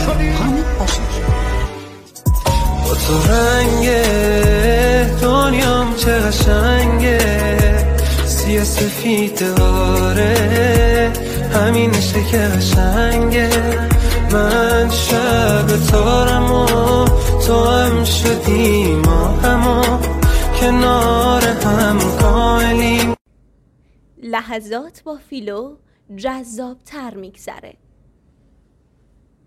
حامد باشر. با تو رنگ دنیام چه قشنگه، سیاه سفیداره همینشه که قشنگه. من شب تارم و تو هم شدی، ما همو کنار هم کاملیم. لحظات با فیلو جذاب تر میگذره.